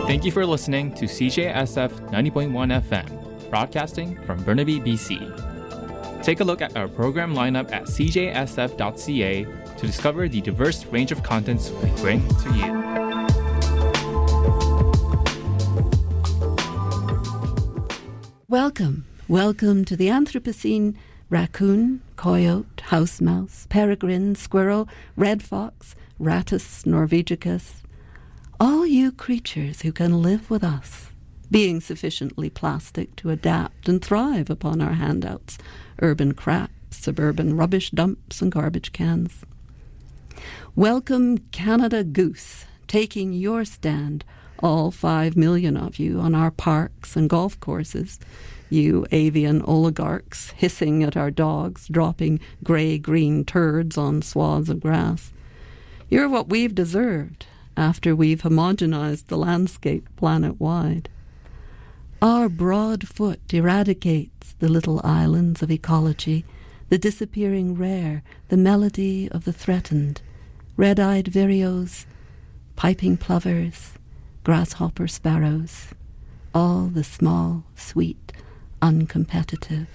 Thank you for listening to CJSF 90.1 FM, broadcasting from Burnaby, BC. Take a look at our program lineup at cjsf.ca to discover the diverse range of contents we bring to you. Welcome to the Anthropocene. Raccoon, coyote, house mouse, peregrine, squirrel, red fox, Rattus norvegicus. All you creatures who can live with us, being sufficiently plastic to adapt and thrive upon our handouts, urban crap, suburban rubbish dumps and garbage cans. Welcome Canada Goose, taking your stand, all 5 million of you, on our parks and golf courses. You avian oligarchs hissing at our dogs, dropping grey-green turds on swaths of grass. You're what we've deserved after we've homogenized the landscape planet-wide. Our broad foot eradicates the little islands of ecology, the disappearing rare, the melody of the threatened, red-eyed vireos, piping plovers, grasshopper sparrows, all the small, sweet, uncompetitive.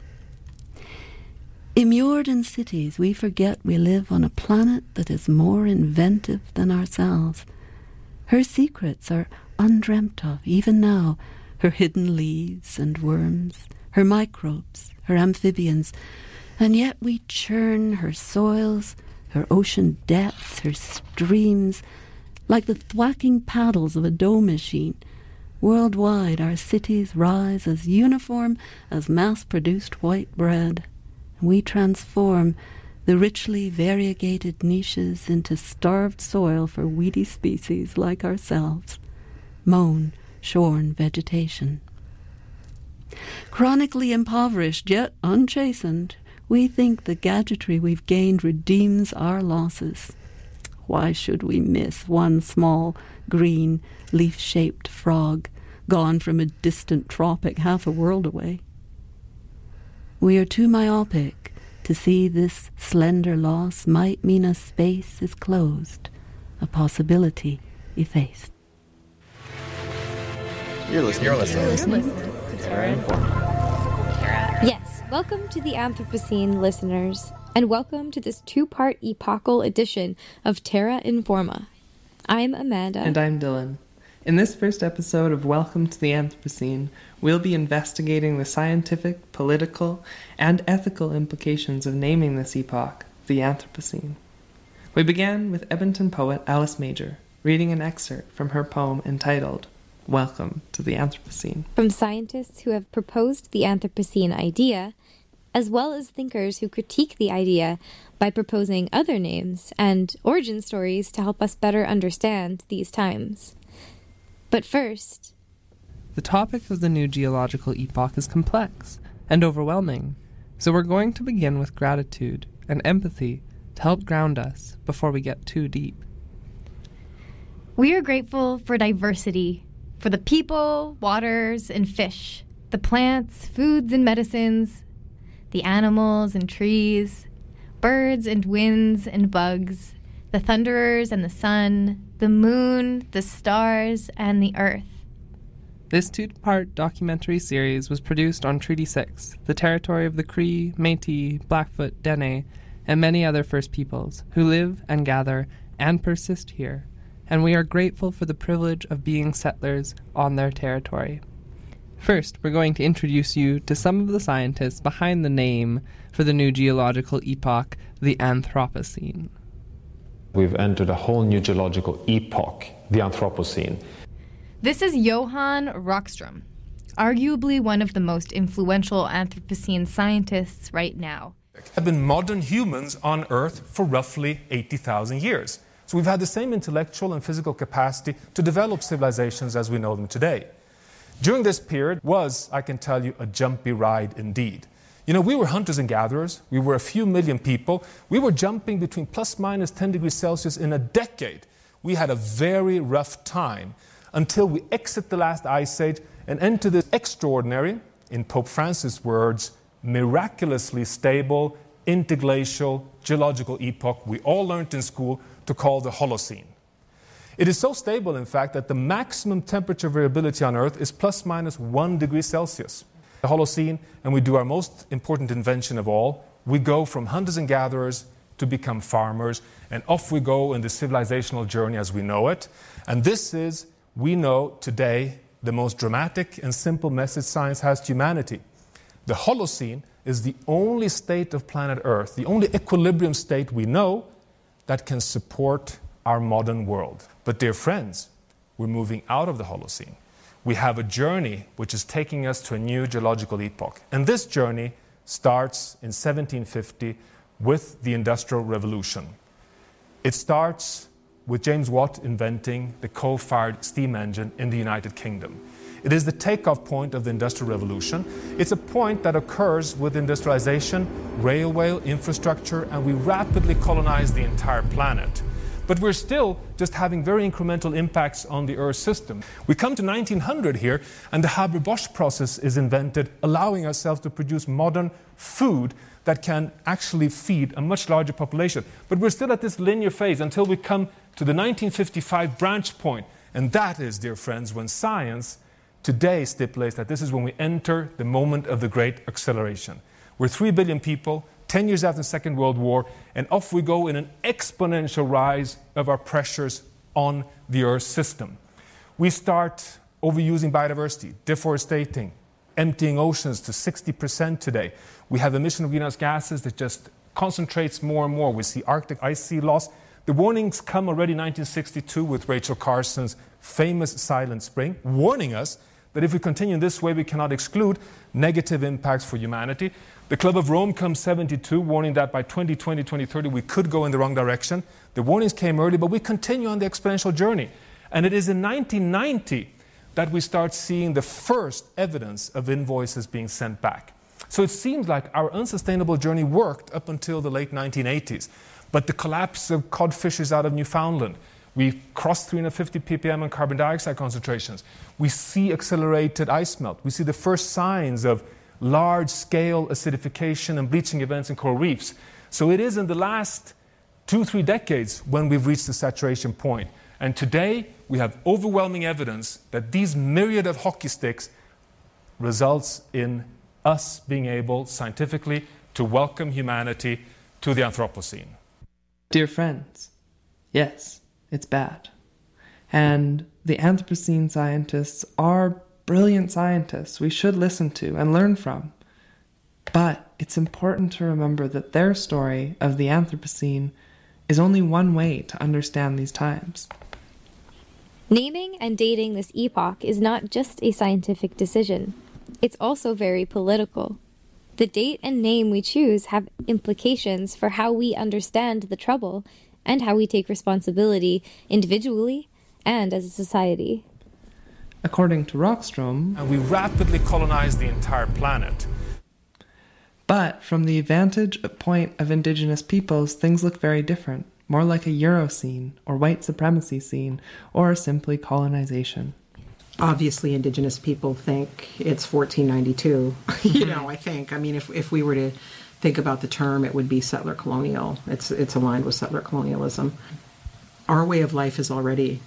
Immured in cities, we forget we live on a planet that is more inventive than ourselves. Her secrets are undreamt of, even now, her hidden leaves and worms, her microbes, her amphibians, and yet we churn her soils, her ocean depths, her streams, like the thwacking paddles of a dough machine. Worldwide, our cities rise as uniform as mass-produced white bread. We transform the richly variegated niches into starved soil for weedy species like ourselves. Mown, shorn vegetation. Chronically impoverished, yet unchastened, we think the gadgetry we've gained redeems our losses. Why should we miss one small, green, leaf-shaped frog, gone from a distant tropic half a world away? We are too myopic to see this slender loss might mean a space is closed, a possibility effaced. You're listening to Terra Informa. Yes, welcome to the Anthropocene, listeners, and welcome to this two-part epochal edition of Terra Informa. I'm Amanda. And I'm Dylan. In this first episode of Welcome to the Anthropocene, we'll be investigating the scientific, political, and ethical implications of naming this epoch the Anthropocene. We began with Edmonton poet Alice Major reading an excerpt from her poem entitled Welcome to the Anthropocene. From scientists who have proposed the Anthropocene idea, as well as thinkers who critique the idea by proposing other names and origin stories to help us better understand these times. But first, the topic of the new geological epoch is complex and overwhelming, so we're going to begin with gratitude and empathy to help ground us before we get too deep. We are grateful for diversity, for the people, waters, and fish, the plants, foods, and medicines, the animals and trees, birds and winds and bugs, the thunderers and the sun, the moon, the stars, and the earth. This two-part documentary series was produced on Treaty 6, the territory of the Cree, Métis, Blackfoot, Dene, and many other First Peoples who live and gather and persist here, and we are grateful for the privilege of being settlers on their territory. First, we're going to introduce you to some of the scientists behind the name for the new geological epoch, the Anthropocene. We've entered a whole new geological epoch, the Anthropocene. This is Johan Rockström, arguably one of the most influential Anthropocene scientists right now. Have been modern humans on Earth for roughly 80,000 years. So we've had the same intellectual and physical capacity to develop civilizations as we know them today. During this period was, I can tell you, a jumpy ride indeed. You know, we were hunters and gatherers. We were a few million people. We were jumping between plus minus 10 degrees Celsius in a decade. We had a very rough time until we exit the last ice age and enter this extraordinary, in Pope Francis' words, miraculously stable, interglacial geological epoch we all learned in school to call the Holocene. It is so stable, in fact, that the maximum temperature variability on Earth is plus minus 1 degree Celsius. The Holocene, and we do our most important invention of all, we go from hunters and gatherers to become farmers, and off we go in the civilizational journey as we know it. And this is, we know today, the most dramatic and simple message science has to humanity. The Holocene is the only state of planet Earth, the only equilibrium state we know that can support our modern world. But dear friends, we're moving out of the Holocene. We have a journey which is taking us to a new geological epoch. And this journey starts in 1750 with the Industrial Revolution. It starts with James Watt inventing the coal-fired steam engine in the United Kingdom. It is the takeoff point of the Industrial Revolution. It's a point that occurs with industrialization, railway, infrastructure, and we rapidly colonize the entire planet. But we're still just having very incremental impacts on the Earth system. We come to 1900 here, and the Haber-Bosch process is invented, allowing ourselves to produce modern food that can actually feed a much larger population. But we're still at this linear phase until we come to the 1955 branch point. And that is, dear friends, when science today stipulates that this is when we enter the moment of the great acceleration. We're 3 billion people, 10 years after the Second World War, and off we go in an exponential rise of our pressures on the Earth system. We start overusing biodiversity, deforesting, emptying oceans to 60% today. We have emission of greenhouse gases that just concentrates more and more. We see Arctic ice sea loss. The warnings come already in 1962 with Rachel Carson's famous Silent Spring, warning us that if we continue this way, we cannot exclude negative impacts for humanity. The Club of Rome comes 72, warning that by 2020, 2030, we could go in the wrong direction. The warnings came early, but we continue on the exponential journey. And it is in 1990 that we start seeing the first evidence of invoices being sent back. So it seems like our unsustainable journey worked up until the late 1980s. But the collapse of cod fishes out of Newfoundland, we crossed 350 ppm on carbon dioxide concentrations. We see accelerated ice melt. We see the first signs of large-scale acidification and bleaching events in coral reefs. So it is in the last 2-3 decades when we've reached the saturation point. And today, we have overwhelming evidence that these myriad of hockey sticks results in us being able, scientifically, to welcome humanity to the Anthropocene. Dear friends, yes, it's bad. And the Anthropocene scientists are brilliant scientists we should listen to and learn from. But it's important to remember that their story of the Anthropocene is only one way to understand these times. Naming and dating this epoch is not just a scientific decision. It's also very political. The date and name we choose have implications for how we understand the trouble and how we take responsibility individually and as a society. According to Rockstrom, and we rapidly colonize the entire planet. But from the vantage point of indigenous peoples, things look very different, more like a Eurocene or white supremacy scene, or simply colonization. Obviously, indigenous people think it's 1492. I think. I mean, if we were to think about the term, it would be settler colonial. It's aligned with settler colonialism. Our way of life was already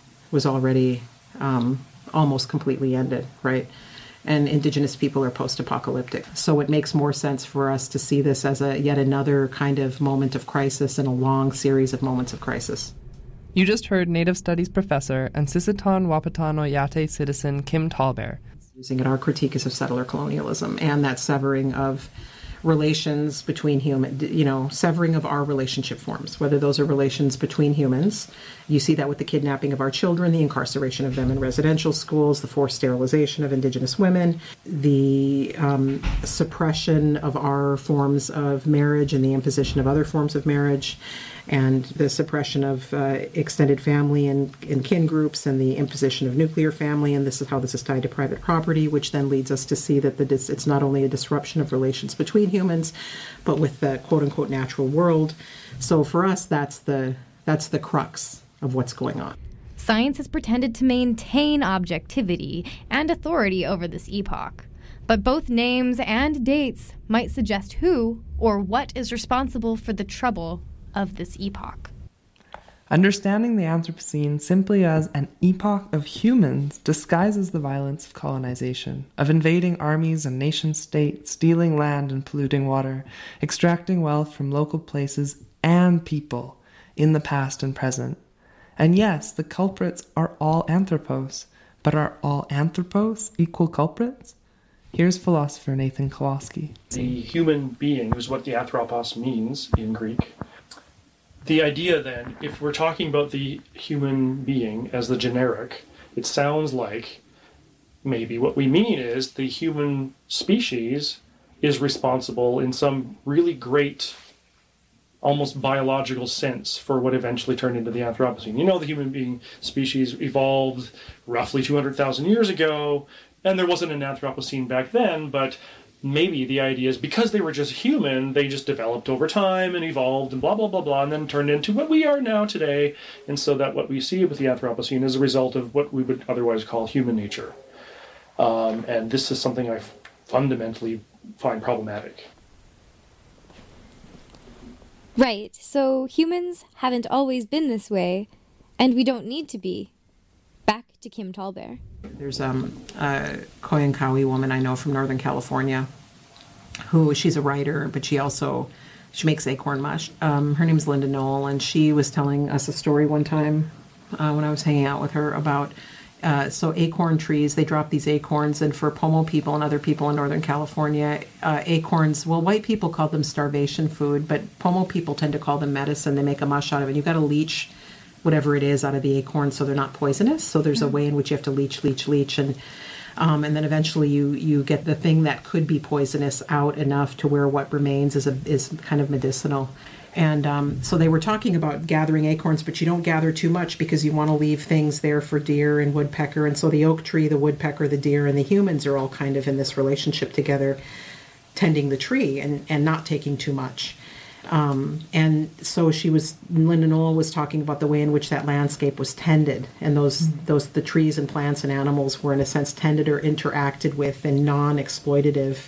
almost completely ended, right? And indigenous people are post-apocalyptic. So it makes more sense for us to see this as yet another kind of moment of crisis in a long series of moments of crisis. You just heard Native Studies professor and Sisseton Wahpeton Oyate citizen Kim Tallbear. Using it, our critique is of settler colonialism and that severing of relations between severing of our relationship forms, whether those are relations between humans. You see that with the kidnapping of our children, the incarceration of them in residential schools, the forced sterilization of indigenous women, the suppression of our forms of marriage and the imposition of other forms of marriage, and the suppression of extended family and kin groups, and the imposition of nuclear family, and this is how this is tied to private property, which then leads us to see that it's not only a disruption of relations between humans, but with the quote-unquote natural world. So for us, that's the crux of what's going on. Science has pretended to maintain objectivity and authority over this epoch. But both names and dates might suggest who or what is responsible for the trouble of this epoch. Understanding the Anthropocene simply as an epoch of humans disguises the violence of colonization, of invading armies and nation-states, stealing land and polluting water, extracting wealth from local places and people in the past and present. And yes, the culprits are all anthropos, but are all anthropos equal culprits? Here's philosopher Nathan Kowalski. The human being is what the anthropos means in Greek. The idea then, if we're talking about the human being as the generic, it sounds like maybe what we mean is the human species is responsible in some really great, almost biological sense for what eventually turned into the Anthropocene. You know, the human being species evolved roughly 200,000 years ago, and there wasn't an Anthropocene back then, but maybe the idea is because they were just human, they just developed over time and evolved and blah, blah, blah, blah, and then turned into what we are now today. And so that what we see with the Anthropocene is a result of what we would otherwise call human nature. And this is something I fundamentally find problematic. Right, so humans haven't always been this way, and we don't need to be. Back to Kim Tallbear. There's a Koyankawi woman I know from Northern California who, she's a writer, but she makes acorn mush. Her name's Linda Knoll, and she was telling us a story one time when I was hanging out with her about so acorn trees, they drop these acorns, and for Pomo people and other people in Northern California, acorns, well, white people call them starvation food, but Pomo people tend to call them medicine. They make a mush out of it. You've got to leach whatever it is out of the acorns so they're not poisonous. So there's a way in which you have to leach, and then eventually you get the thing that could be poisonous out enough to where what remains is kind of medicinal. And so they were talking about gathering acorns, but you don't gather too much because you want to leave things there for deer and woodpecker. And so the oak tree, the woodpecker, the deer, and the humans are all kind of in this relationship together, tending the tree and not taking too much. And so Linda Knoll was talking about the way in which that landscape was tended, and the trees and plants and animals were in a sense tended or interacted with in non-exploitative,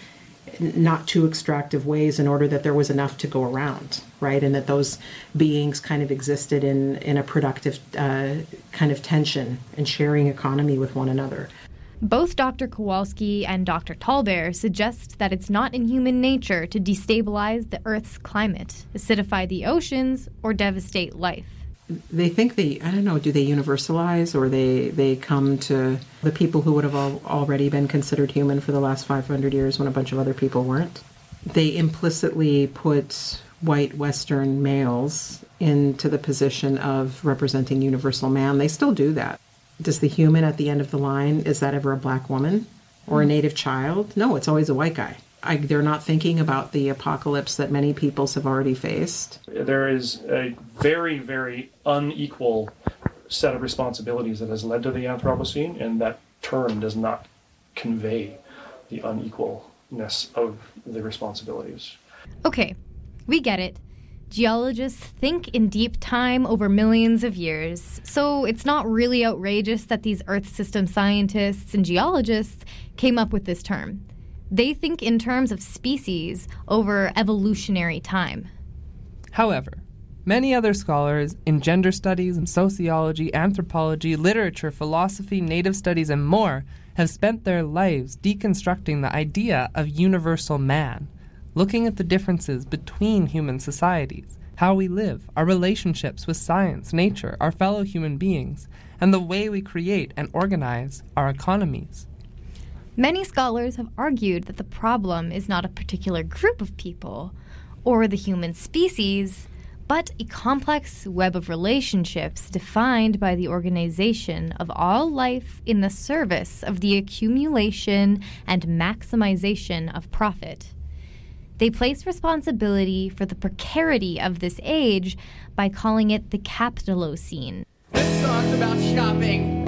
not too extractive ways in order that there was enough to go around, right? And that those beings kind of existed in a productive kind of tension and sharing economy with one another. Both Dr. Kowalski and Dr. Tallbear suggest that it's not in human nature to destabilize the Earth's climate, acidify the oceans, or devastate life. They think do they universalize, or they come to the people who would have already been considered human for the last 500 years when a bunch of other people weren't? They implicitly put white Western males into the position of representing universal man. They still do that. Does the human at the end of the line, is that ever a black woman or a native child? No, it's always a white guy. They're not thinking about the apocalypse that many peoples have already faced. There is a very, very unequal set of responsibilities that has led to the Anthropocene, and that term does not convey the unequalness of the responsibilities. Okay, we get it. Geologists think in deep time over millions of years, so it's not really outrageous that these Earth system scientists and geologists came up with this term. They think in terms of species over evolutionary time. However, many other scholars in gender studies and sociology, anthropology, literature, philosophy, native studies, and more have spent their lives deconstructing the idea of universal man, looking at the differences between human societies, how we live, our relationships with science, nature, our fellow human beings, and the way we create and organize our economies. Many scholars have argued that the problem is not a particular group of people or the human species, but a complex web of relationships defined by the organization of all life in the service of the accumulation and maximization of profit. They place responsibility for the precarity of this age by calling it the Capitalocene. This song's about shopping.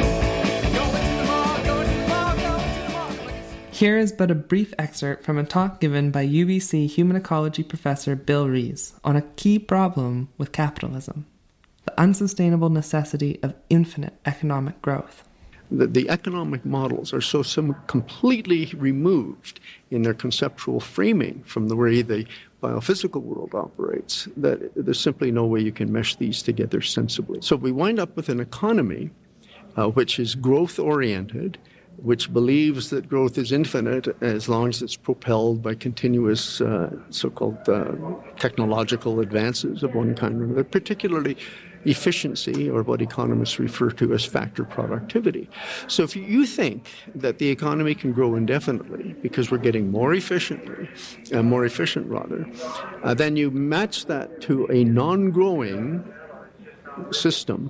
Here is but a brief excerpt from a talk given by UBC human ecology professor Bill Rees on a key problem with capitalism: the unsustainable necessity of infinite economic growth. The economic models are so completely removed in their conceptual framing from the way the biophysical world operates, that there's simply no way you can mesh these together sensibly. So we wind up with an economy which is growth-oriented, which believes that growth is infinite as long as it's propelled by continuous so-called technological advances of one kind or another, particularly efficiency, or what economists refer to as factor productivity. So if you think that the economy can grow indefinitely because we're getting more efficient, then you match that to a non-growing system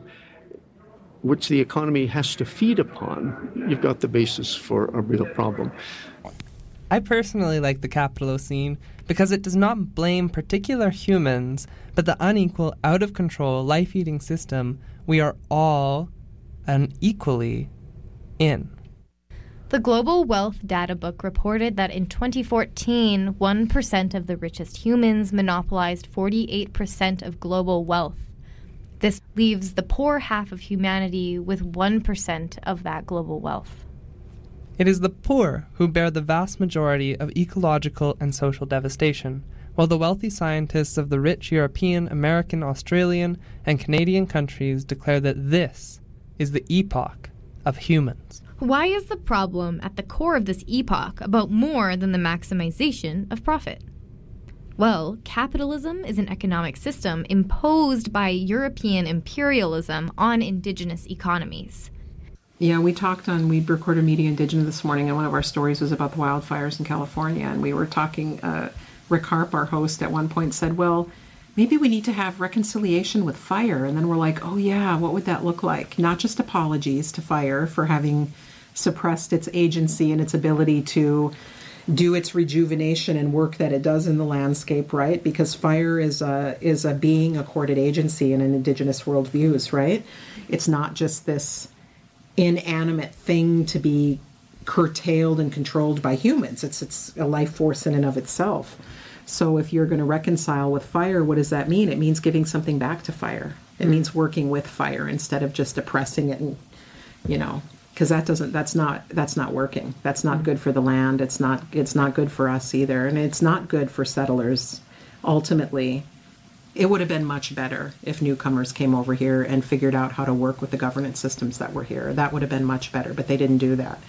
which the economy has to feed upon, you've got the basis for a real problem. I personally like the Capitalocene because it does not blame particular humans, but the unequal, out-of-control, life-eating system we are all and equally in. The Global Wealth Data Book reported that in 2014, 1% of the richest humans monopolized 48% of global wealth. This leaves the poor half of humanity with 1% of that global wealth. It is the poor who bear the vast majority of ecological and social devastation, while the wealthy scientists of the rich European, American, Australian, and Canadian countries declare that this is the epoch of humans. Why is the problem at the core of this epoch about more than the maximization of profit? Well, capitalism is an economic system imposed by European imperialism on indigenous economies. Yeah, we recorded Media Indigena this morning, and one of our stories was about the wildfires in California, and we were talking, Rick Harp, our host, at one point said, well, maybe we need to have reconciliation with fire. And then we're like, oh yeah, what would that look like? Not just apologies to fire for having suppressed its agency and its ability to do its rejuvenation and work that it does in the landscape, right? Because fire is a being accorded agency in an Indigenous worldviews, right? It's not just this inanimate thing to be curtailed and controlled by humans. It's a life force in and of itself. So if you're going to reconcile with fire, what does that mean? It means giving something back to fire. It means working with fire instead of just oppressing it, and because that's not working. That's not good for the land. It's not good for us either, and it's not good for settlers. Ultimately, it would have been much better if newcomers came over here and figured out how to work with the governance systems that were here. That would have been much better, but they didn't do that.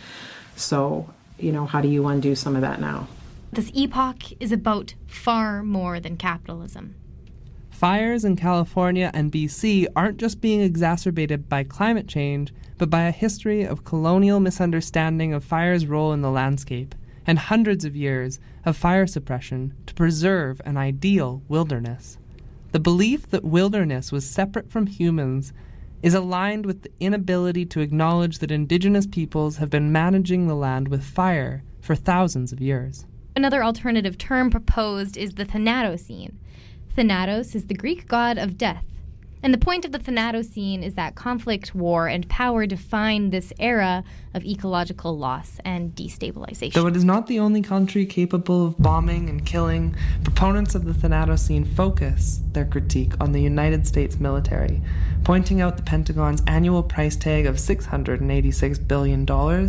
So, how do you undo some of that now? This epoch is about far more than capitalism. Fires in California and BC aren't just being exacerbated by climate change, but by a history of colonial misunderstanding of fire's role in the landscape, and hundreds of years of fire suppression to preserve an ideal wilderness. The belief that wilderness was separate from humans is aligned with the inability to acknowledge that Indigenous peoples have been managing the land with fire for thousands of years. Another alternative term proposed is the Thanatocene. Thanatos is the Greek god of death. And the point of the Thanatocene is that conflict, war, and power define this era of ecological loss and destabilization. Though it is not the only country capable of bombing and killing, proponents of the Thanatocene focus their critique on the United States military, pointing out the Pentagon's annual price tag of $686 billion in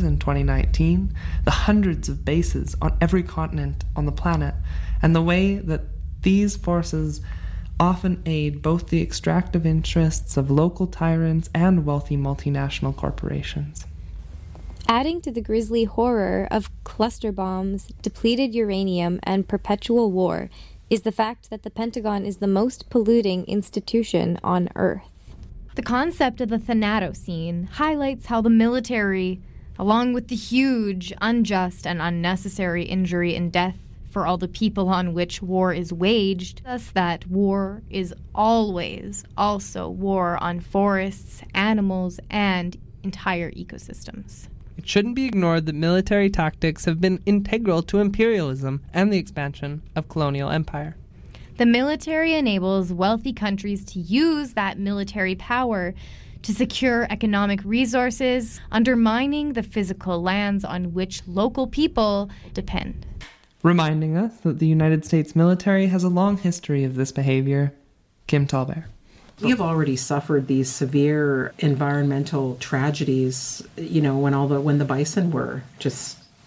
2019, the hundreds of bases on every continent on the planet, and the way that these forces often aid both the extractive interests of local tyrants and wealthy multinational corporations. Adding to the grisly horror of cluster bombs, depleted uranium, and perpetual war is the fact that the Pentagon is the most polluting institution on Earth. The concept of the Thanatocene highlights how the military, along with the huge, unjust, and unnecessary injury and death for all the people on which war is waged, thus that war is always also war on forests, animals, and entire ecosystems. It shouldn't be ignored that military tactics have been integral to imperialism and the expansion of colonial empire. The military enables wealthy countries to use that military power to secure economic resources, undermining the physical lands on which local people depend. Reminding us that the United States military has a long history of this behavior. Kim Tallbear. We have already suffered these severe environmental tragedies, when the bison were just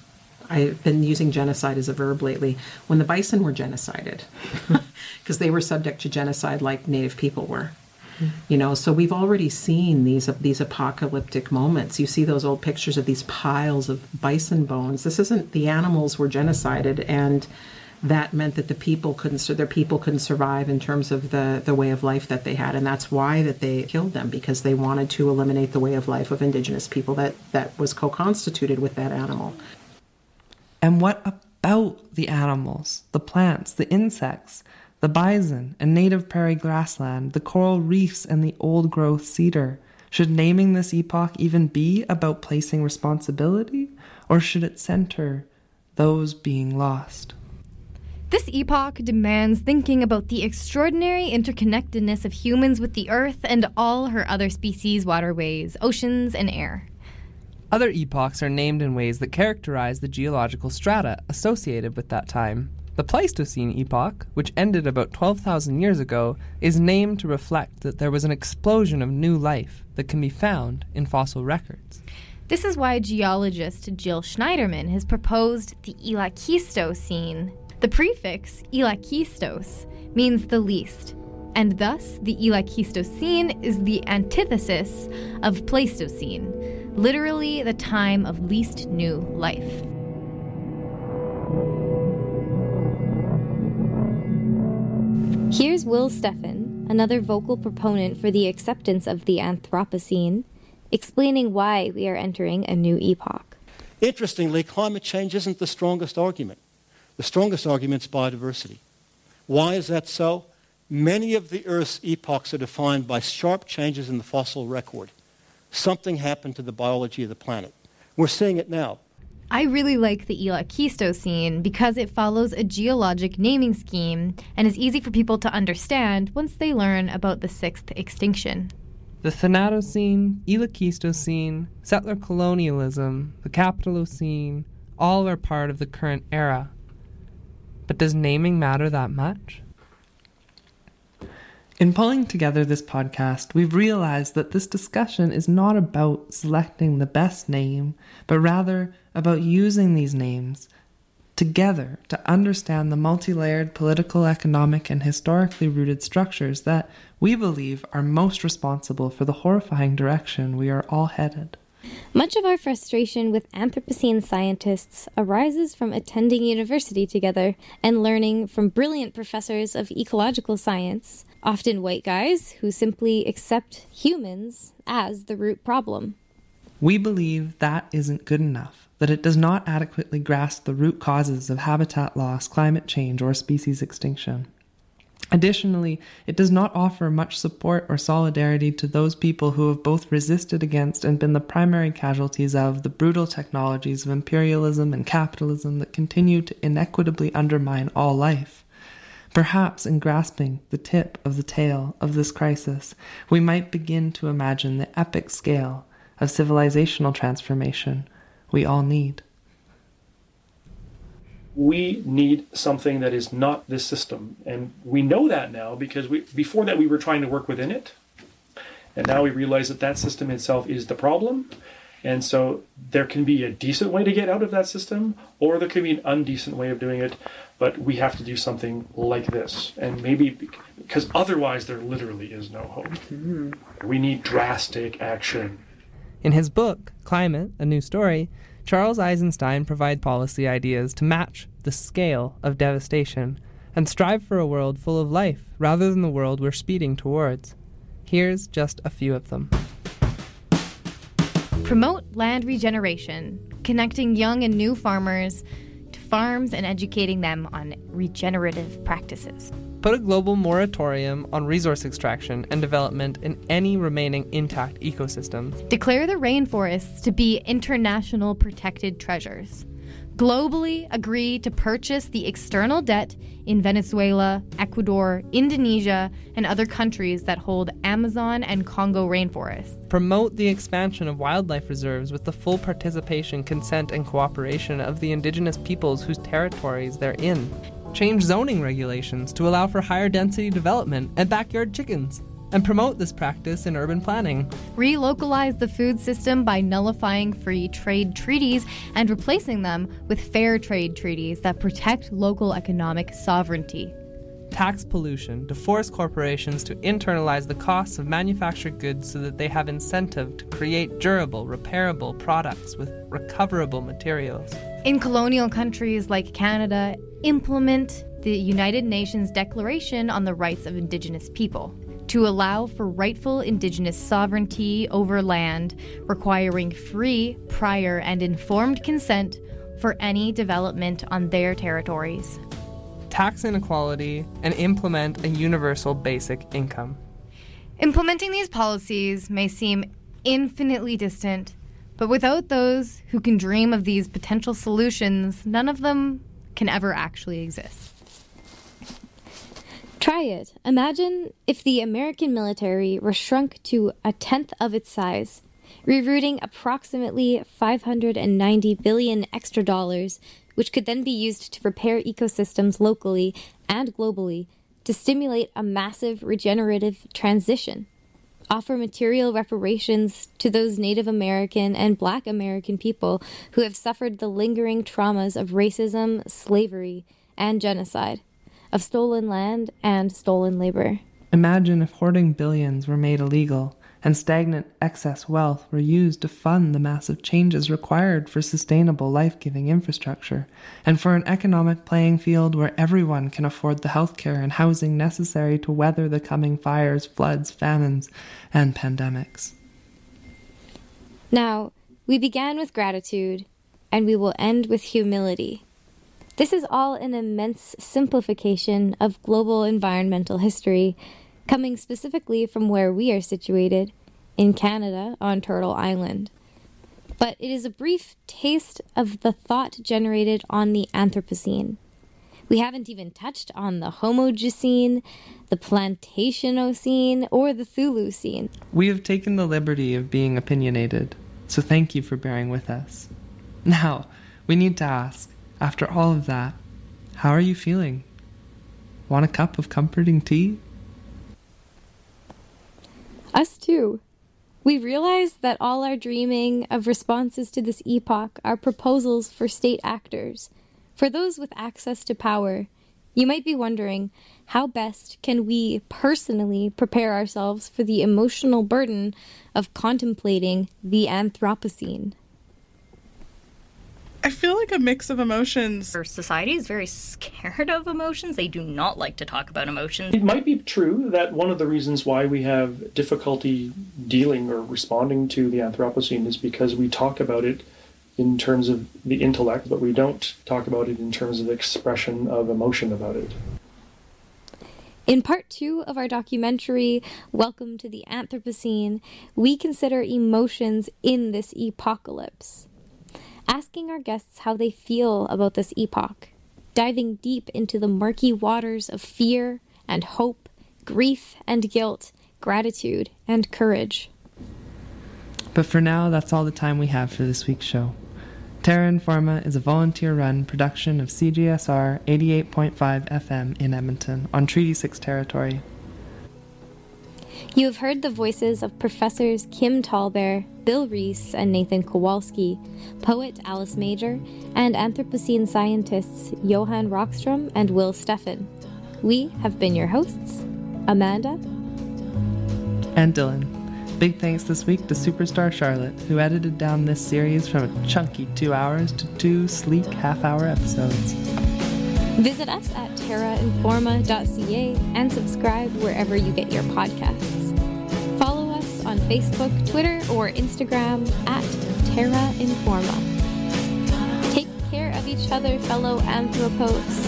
I've been using genocide as a verb lately, when the bison were genocided, because they were subject to genocide like Native people were. So we've already seen these apocalyptic moments. You see those old pictures of these piles of bison bones. This isn't, the animals were genocided, and that meant that their people couldn't survive in terms of the way of life that they had, and that's why that they killed them, because they wanted to eliminate the way of life of Indigenous people that was co-constituted with that animal. And what about the animals, the plants, the insects, the bison and native prairie grassland, the coral reefs and the old-growth cedar? Should naming this epoch even be about placing responsibility, or should it center those being lost? This epoch demands thinking about the extraordinary interconnectedness of humans with the earth and all her other species, waterways, oceans, and air. Other epochs are named in ways that characterize the geological strata associated with that time. The Pleistocene epoch, which ended about 12,000 years ago, is named to reflect that there was an explosion of new life that can be found in fossil records. This is why geologist Jill Schneiderman has proposed the Elakistocene. The prefix Elakistos means the least, and thus the Elakistocene is the antithesis of Pleistocene, literally the time of least new life. Here's Will Steffen, another vocal proponent for the acceptance of the Anthropocene, explaining why we are entering a new epoch. Interestingly, climate change isn't the strongest argument. The strongest argument is biodiversity. Why is that so? Many of the Earth's epochs are defined by sharp changes in the fossil record. Something happened to the biology of the planet. We're seeing it now. I really like the Elakistocene because it follows a geologic naming scheme and is easy for people to understand once they learn about the sixth extinction. The Thanatocene, Elakistocene, settler colonialism, the Capitalocene, all are part of the current era. But does naming matter that much? In pulling together this podcast, we've realized that this discussion is not about selecting the best name, but rather about using these names together to understand the multi-layered political, economic, and historically rooted structures that we believe are most responsible for the horrifying direction we are all headed. Much of our frustration with Anthropocene scientists arises from attending university together and learning from brilliant professors of ecological science, often white guys who simply accept humans as the root problem. We believe that isn't good enough, that it does not adequately grasp the root causes of habitat loss, climate change, or species extinction. Additionally, it does not offer much support or solidarity to those people who have both resisted against and been the primary casualties of the brutal technologies of imperialism and capitalism that continue to inequitably undermine all life. Perhaps in grasping the tip of the tail of this crisis, we might begin to imagine the epic scale of civilizational transformation we all need. We need something that is not this system. And we know that now because before that we were trying to work within it. And now we realize that that system itself is the problem. And so there can be a decent way to get out of that system, or there can be an undecent way of doing it. But we have to do something like this. And maybe because otherwise there literally is no hope. Mm-hmm. We need drastic action. In his book, Climate, A New Story, Charles Eisenstein provides policy ideas to match the scale of devastation and strive for a world full of life rather than the world we're speeding towards. Here's just a few of them. Promote land regeneration, connecting young and new farmers to farms and educating them on regenerative practices. Put a global moratorium on resource extraction and development in any remaining intact ecosystems. Declare the rainforests to be international protected treasures. Globally agree to purchase the external debt in Venezuela, Ecuador, Indonesia, and other countries that hold Amazon and Congo rainforests. Promote the expansion of wildlife reserves with the full participation, consent, and cooperation of the indigenous peoples whose territories they're in. Change zoning regulations to allow for higher density development and backyard chickens. and promote this practice in urban planning. Relocalize the food system by nullifying free trade treaties and replacing them with fair trade treaties that protect local economic sovereignty. Tax pollution to force corporations to internalize the costs of manufactured goods so that they have incentive to create durable, repairable products with recoverable materials. In colonial countries like Canada, implement the United Nations Declaration on the Rights of Indigenous People to allow for rightful Indigenous sovereignty over land, requiring free, prior, and informed consent for any development on their territories. Tax inequality, and implement a universal basic income. Implementing these policies may seem infinitely distant, but without those who can dream of these potential solutions, none of them can ever actually exist. Try it. Imagine if the American military were shrunk to a tenth of its size, rerouting approximately $590 billion extra dollars, which could then be used to repair ecosystems locally and globally to stimulate a massive regenerative transition. Offer material reparations to those Native American and Black American people who have suffered the lingering traumas of racism, slavery, and genocide, of stolen land and stolen labor. Imagine if hoarding billions were made illegal and stagnant excess wealth were used to fund the massive changes required for sustainable life-giving infrastructure and for an economic playing field where everyone can afford the healthcare and housing necessary to weather the coming fires, floods, famines, and pandemics. Now, we began with gratitude, and we will end with humility. This is all an immense simplification of global environmental history, coming specifically from where we are situated, in Canada on Turtle Island. But it is a brief taste of the thought generated on the Anthropocene. We haven't even touched on the Homogene, the Plantationocene, or the Thulucene. We have taken the liberty of being opinionated, so thank you for bearing with us. Now, we need to ask, after all of that, how are you feeling? Want a cup of comforting tea? Us too. We realize that all our dreaming of responses to this epoch are proposals for state actors. For those with access to power, you might be wondering, how best can we personally prepare ourselves for the emotional burden of contemplating the Anthropocene? I feel like a mix of emotions. Our society is very scared of emotions. They do not like to talk about emotions. It might be true that one of the reasons why we have difficulty dealing or responding to the Anthropocene is because we talk about it in terms of the intellect, but we don't talk about it in terms of expression of emotion about it. In part 2 of our documentary, Welcome to the Anthropocene, we consider emotions in this epocalypse, asking our guests how they feel about this epoch, diving deep into the murky waters of fear and hope, grief and guilt, gratitude and courage. But for now, that's all the time we have for this week's show. Terra Informa is a volunteer-run production of CJSR 88.5 FM in Edmonton on Treaty 6 territory. You have heard the voices of Professors Kim Tallbear, Bill Reese, and Nathan Kowalski, poet Alice Major, and Anthropocene scientists Johan Rockstrom and Will Steffen. We have been your hosts, Amanda and Dylan. Big thanks this week to Superstar Charlotte, who edited down this series from a chunky 2 hours to 2 sleek half-hour episodes. Visit us at terrainforma.ca and subscribe wherever you get your podcasts. Follow us on Facebook, Twitter, or Instagram at Terra Informa. Take care of each other, fellow anthropos.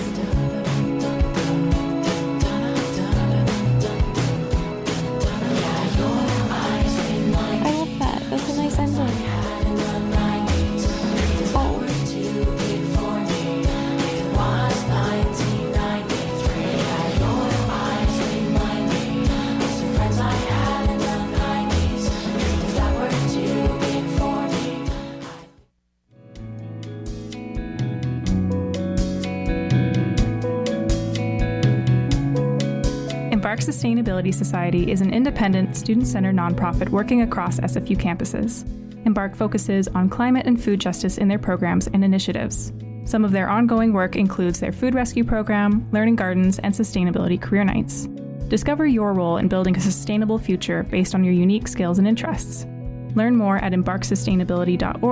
I love that. That's a nice ending. Embark Sustainability Society is an independent, student-centered nonprofit working across SFU campuses. Embark focuses on climate and food justice in their programs and initiatives. Some of their ongoing work includes their food rescue program, learning gardens, and sustainability career nights. Discover your role in building a sustainable future based on your unique skills and interests. Learn more at embarksustainability.org